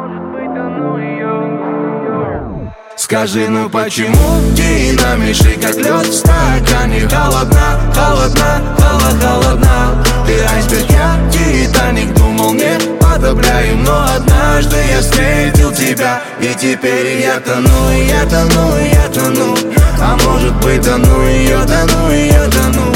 Скажи, ну почему динамишь как лед в стакане? Холодна, холодна, холодна. Ты айсберг, я Титаник. Думал, не подобраю, но однажды я встретил тебя. И теперь я тону, я тону, я тону. А может быть, тону ее, тону ее, тону.